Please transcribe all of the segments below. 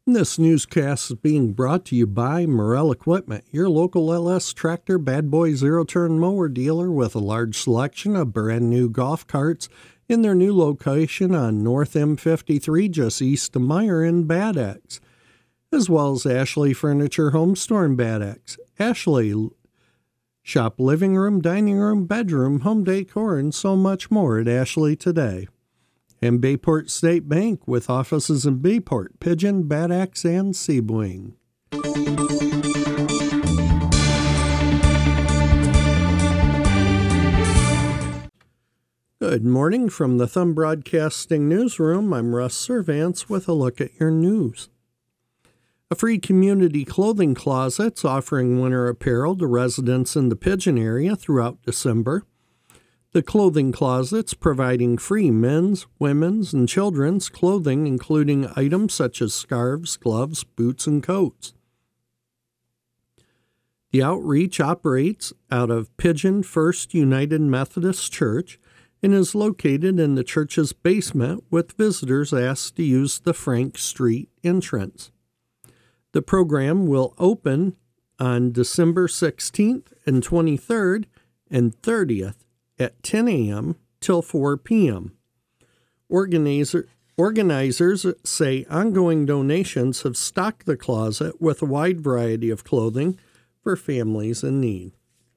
This newscast is being brought to you by Morrell Equipment, your local LS Tractor Bad Boy zero-turn mower dealer with a large selection of brand new golf carts in their new location on North M53 just east of Meyer in Bad Axe, as well as Ashley Furniture Home Store in Bad Axe. Ashley shop living room, dining room, bedroom, home decor, and so much more at Ashley today. And Bayport State Bank with offices in Bayport, Pigeon, Bad Axe, and Seaboing. Good morning from the Thumb Broadcasting Newsroom. I'm Russ Servants with a look at your news. A free community clothing closet's offering winter apparel to residents in the Pigeon area throughout December. The clothing closet's providing free men's, women's, and children's clothing, including items such as scarves, gloves, boots, and coats. The outreach operates out of Pigeon First United Methodist Church and is located in the church's basement, with visitors asked to use the Frank Street entrance. The program will open on December 16th and 23rd and 30th at 10 a.m. till 4 p.m. Organizers say ongoing donations have stocked the closet with a wide variety of clothing for families in need.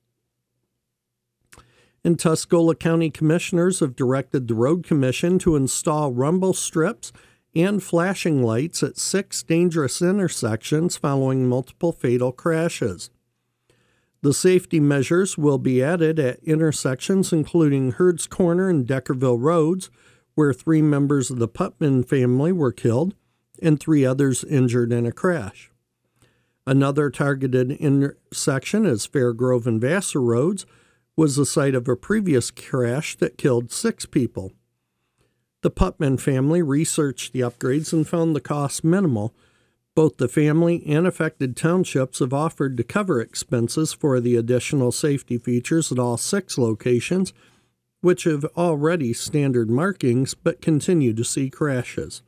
And Tuscola County Commissioners have directed the Road Commission to install rumble strips and flashing lights at 6 dangerous intersections following multiple fatal crashes. The safety measures will be added at intersections including Hurd's Corner and Deckerville Roads, where 3 members of the Putman family were killed and 3 others injured in a crash. Another targeted intersection is Fairgrove and Vassar Roads, was the site of a previous crash that killed 6 people. The Putman family researched the upgrades and found the cost minimal. Both the family and affected townships have offered to cover expenses for the additional safety features at all 6 locations, which have already standard markings but continue to see crashes.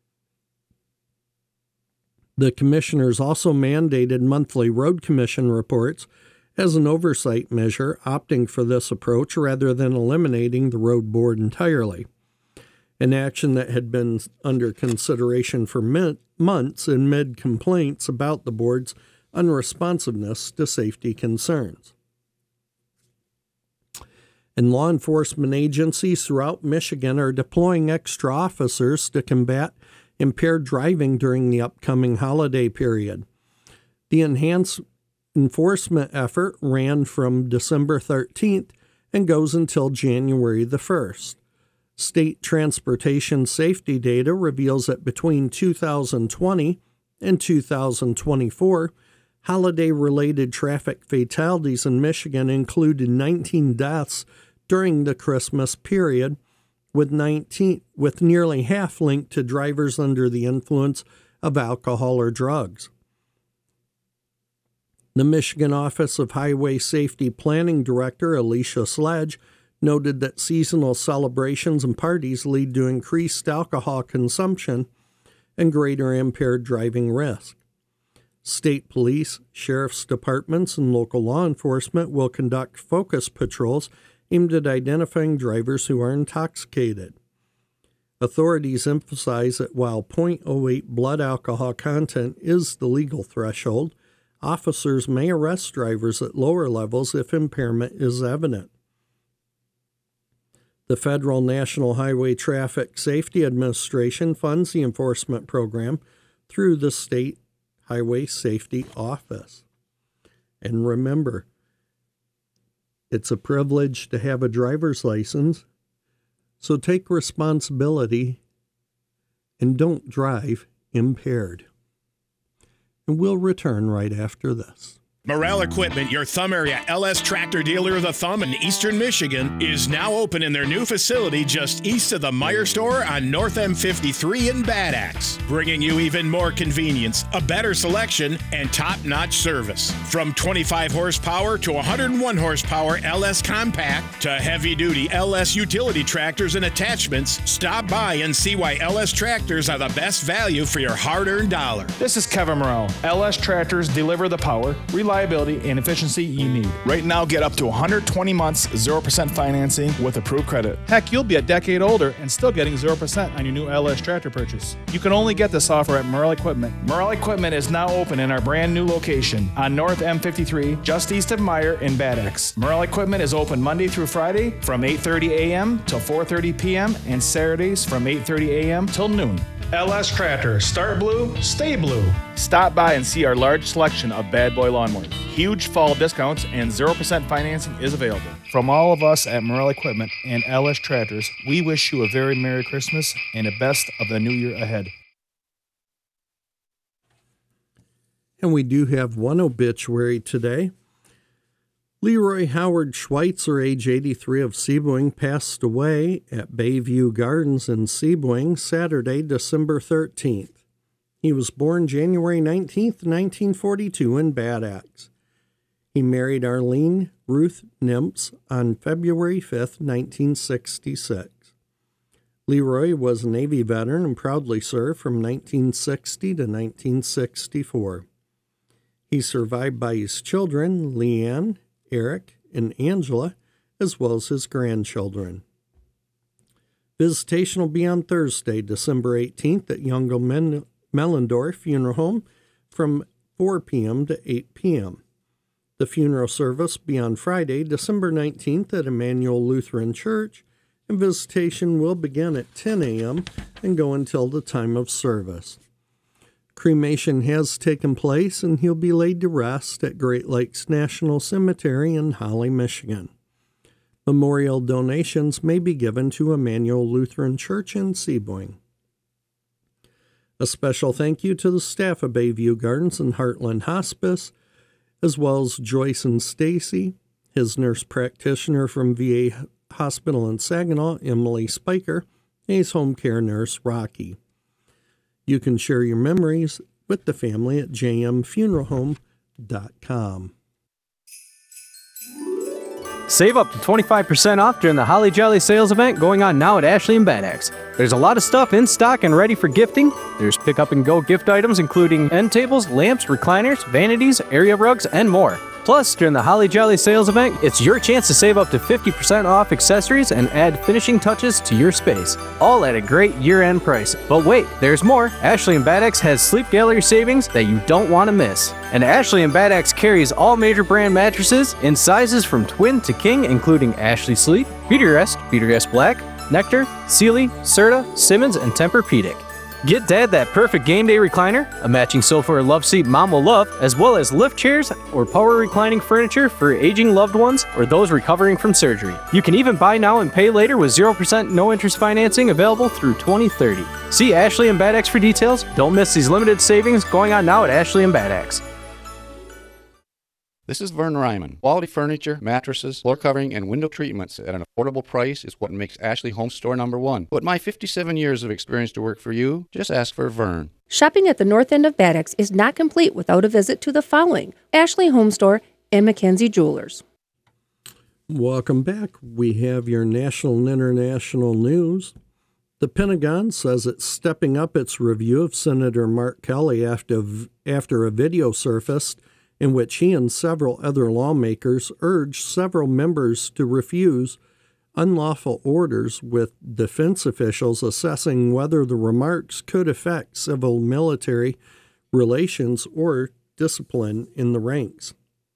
The commissioners also mandated monthly road commission reports as an oversight measure, opting for this approach rather than eliminating the road board entirely, an action that had been under consideration for months amid complaints about the board's unresponsiveness to safety concerns. And law enforcement agencies throughout Michigan are deploying extra officers to combat impaired driving during the upcoming holiday period. The enhanced enforcement effort ran from December 13th and goes until January the 1st. State transportation safety data reveals that between 2020 and 2024, holiday-related traffic fatalities in Michigan included 19 deaths during the Christmas period, with nearly half linked to drivers under the influence of alcohol or drugs. The Michigan Office of Highway Safety Planning Director Alicia Sledge noted that seasonal celebrations and parties lead to increased alcohol consumption and greater impaired driving risk. State police, sheriff's departments, and local law enforcement will conduct focus patrols aimed at identifying drivers who are intoxicated. Authorities emphasize that while 0.08 blood alcohol content is the legal threshold, officers may arrest drivers at lower levels if impairment is evident. The Federal National Highway Traffic Safety Administration funds the enforcement program through the State Highway Safety Office. And remember, it's a privilege to have a driver's license, so take responsibility and don't drive impaired. And we'll return right after this. Morrell Equipment, your Thumb Area LS Tractor Dealer of the Thumb in eastern Michigan, is now open in their new facility just east of the Meyer store on North M53 in Bad Axe, bringing you even more convenience, a better selection, and top-notch service. From 25 horsepower to 101 horsepower LS Compact to heavy-duty LS utility tractors and attachments, stop by and see why LS Tractors are the best value for your hard-earned dollar. This is Kevin Morrell. LS Tractors deliver the power, reliability, and efficiency you need. Right now, get up to 120 months, 0% financing with approved credit. Heck, you'll be a decade older and still getting 0% on your new LS tractor purchase. You can only get this offer at Morrell Equipment. Morrell Equipment is now open in our brand new location on North M53, just east of Meyer in Bad Axe. Morrell Equipment is open Monday through Friday from 8:30 a.m. till 4:30 p.m. and Saturdays from 8:30 a.m. till noon. LS Tractor, start blue, stay blue. Stop by and see our large selection of bad boy lawnmowers. Huge fall discounts and 0% financing is available. From all of us at Morrell Equipment and LS Tractors, we wish you a very Merry Christmas and the best of the new year ahead. And we do have one obituary today. Leroy Howard Schweitzer, age 83, of Sebring, passed away at Bayview Gardens in Sebring Saturday, December 13th. He was born January 19th, 1942 in Bad Axe. He married Arlene Ruth Nimps on February 5th, 1966. Leroy was a Navy veteran and proudly served from 1960 to 1964. He's survived by his children, Leanne, Eric, and Angela, as well as his grandchildren. Visitation will be on Thursday, December 18th at Youngel Mellendorf Funeral Home from 4 p.m. to 8 p.m. The funeral service will be on Friday, December 19th at Emmanuel Lutheran Church, and visitation will begin at 10 a.m. and go until the time of service. Cremation has taken place, and he'll be laid to rest at Great Lakes National Cemetery in Holly, Michigan. Memorial donations may be given to Emmanuel Lutheran Church in Sebring. A special thank you to the staff of Bayview Gardens and Heartland Hospice, as well as Joyce and Stacy, his nurse practitioner from VA Hospital in Saginaw, Emily Spiker, and his home care nurse, Rocky. You can share your memories with the family at jmfuneralhome.com. Save up to 25% off during the Holly Jolly sales event going on now at Ashley and Bad Axe. There's a lot of stuff in stock and ready for gifting. There's pick up and go gift items including end tables, lamps, recliners, vanities, area rugs, and more. Plus, during the Holly Jolly sales event, it's your chance to save up to 50% off accessories and add finishing touches to your space, all at a great year-end price. But wait, there's more. Ashley & Bad Axe has sleep gallery savings that you don't want to miss. And Ashley & Bad Axe carries all major brand mattresses in sizes from twin to king, including Ashley Sleep, Beautyrest Black, Nectar, Sealy, Serta, Simmons, and Tempur-Pedic. Get Dad that perfect game day recliner, a matching sofa or love seat Mom will love, as well as lift chairs or power reclining furniture for aging loved ones or those recovering from surgery. You can even buy now and pay later with 0% no interest financing available through 2030. See Ashley & Bad Axe for details. Don't miss these limited savings going on now at Ashley & Bad Axe. This is Vern Ryman. Quality furniture, mattresses, floor covering, and window treatments at an affordable price is what makes Ashley Home Store #1. Put my 57 years of experience to work for you. Just ask for Vern. Shopping at the north end of Bad Axe is not complete without a visit to the following: Ashley Home Store and Mackenzie Jewelers. Welcome back. We have your national and international news. The Pentagon says it's stepping up its review of Senator Mark Kelly after a video surfaced in which he and several other lawmakers urged several members to refuse unlawful orders, with defense officials assessing whether the remarks could affect civil-military relations or discipline in the ranks.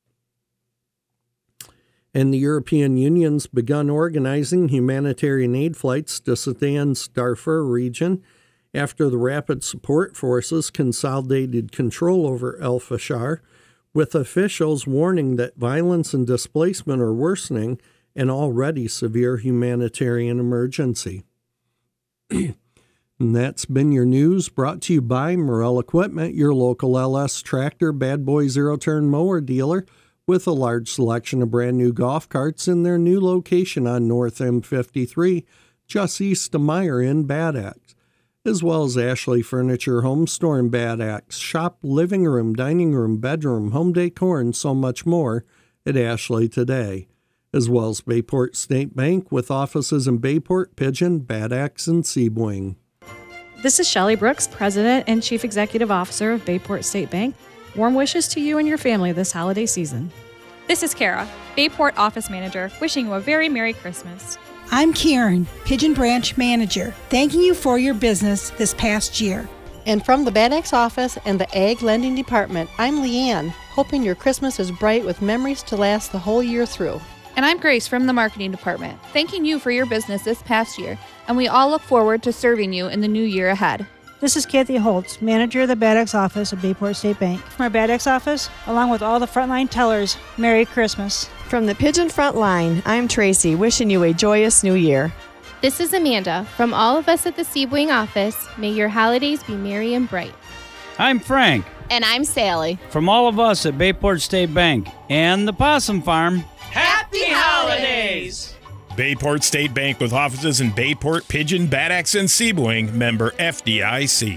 And the European Union's begun organizing humanitarian aid flights to Sudan's Darfur region after the Rapid Support Forces consolidated control over El Fasher, with officials warning that violence and displacement are worsening an already severe humanitarian emergency. And that's been your news, brought to you by Morrell Equipment, your local LS Tractor Bad Boy zero-turn mower dealer, with a large selection of brand new golf carts in their new location on North M53, just east of Meyer in Bad Axe, as well as Ashley Furniture Home Store in Bad Axe. Shop, living room, dining room, bedroom, home decor, and so much more at Ashley today, as well as Bayport State Bank with offices in Bayport, Pigeon, Bad Axe, and Sebring. This is Shelley Brooks, President and Chief Executive Officer of Bayport State Bank. Warm wishes to you and your family this holiday season. This is Kara, Bayport Office Manager, wishing you a very Merry Christmas. I'm Karen, Pigeon Branch Manager, thanking you for your business this past year. And from the Bad Axe office and the Ag Lending Department, I'm Leanne, hoping your Christmas is bright with memories to last the whole year through. And I'm Grace from the Marketing Department, thanking you for your business this past year, and we all look forward to serving you in the new year ahead. This is Kathy Holtz, Manager of the Bad Axe office at Bayport State Bank. From our Bad Axe office, along with all the frontline tellers, Merry Christmas. From the Pigeon Front Line, I'm Tracy, wishing you a joyous new year. This is Amanda. From all of us at the Sebring office, may your holidays be merry and bright. I'm Frank. And I'm Sally. From all of us at Bayport State Bank and the Possum Farm, Happy Holidays! Bayport State Bank with offices in Bayport, Pigeon, Bad Axe, and Sebring, member FDIC.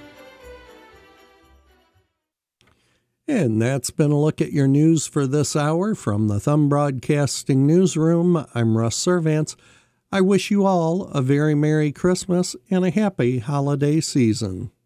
And that's been a look at your news for this hour from the Thumb Broadcasting Newsroom. I'm Russ Servants. I wish you all a very Merry Christmas and a happy holiday season.